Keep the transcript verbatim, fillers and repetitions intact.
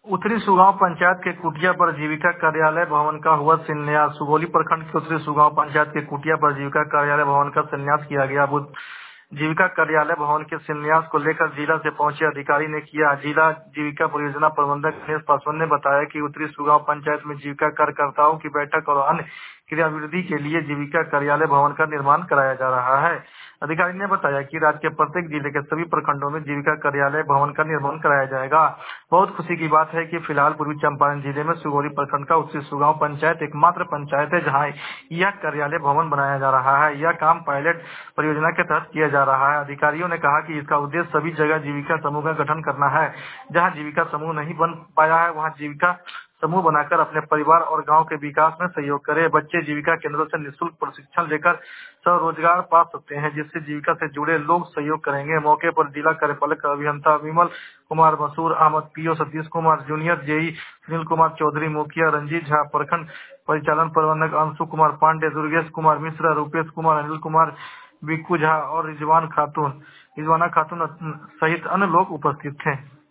उत्तरी सुगांव पंचायत के कुटिया पर जीविका कार्यालय भवन का हुआ शिलान्यास। सुगौली प्रखंड के उत्तरी सुगांव पंचायत के कुटिया पर जीविका कार्यालय भवन का शिलान्यास किया गया। जीविका कार्यालय भवन के शिलान्यास को लेकर जिला से पहुंचे अधिकारी ने किया। जिला जीविका परियोजना प्रबंधक गणेश पासवान ने बताया कि उत्तरी सुगांव पंचायत में जीविका कार्यकर्ताओं की बैठक और अन्य क्रियाविधि के लिए जीविका कार्यालय भवन का निर्माण कराया जा रहा है। अधिकारी ने बताया कि राज्य के प्रत्येक जिले के सभी प्रखंडों में जीविका कार्यालय भवन का निर्माण कराया जाएगा। बहुत खुशी की बात है कि फिलहाल पूर्वी चंपारण जिले में सुगौली प्रखंड का उत्तरी सुगांव पंचायत एकमात्र पंचायत है जहां यह कार्यालय भवन बनाया जा रहा है। यह काम पायलट परियोजना के तहत किया जा रहा है। अधिकारियों ने कहा कि इसका उद्देश्य सभी जगह जीविका समूह का गठन करना है। जहाँ जीविका समूह नहीं बन पाया है वहाँ जीविका समूह बनाकर अपने परिवार और गांव के विकास में सहयोग करें। बच्चे जीविका केंद्रों से निःशुल्क प्रशिक्षण लेकर स्वरोजगार पा सकते हैं, जिससे जीविका से जुड़े लोग सहयोग करेंगे। मौके पर जिला कार्यपालक अभियंता Vimal Kumar Masur, Ahmad PO, Satish Kumar junior, JE Sunil Kumar Chaudhary, मुखिया रंजीत झा, प्रखंड परिचालन प्रबंधक अंशु कुमार पांडे, दुर्गेश कुमार मिश्रा, रूपेश कुमार, अनिल कुमार, बिक्कू झा और रिजवान खातून रिजवाना खातून सहित अन्य लोग उपस्थित थे।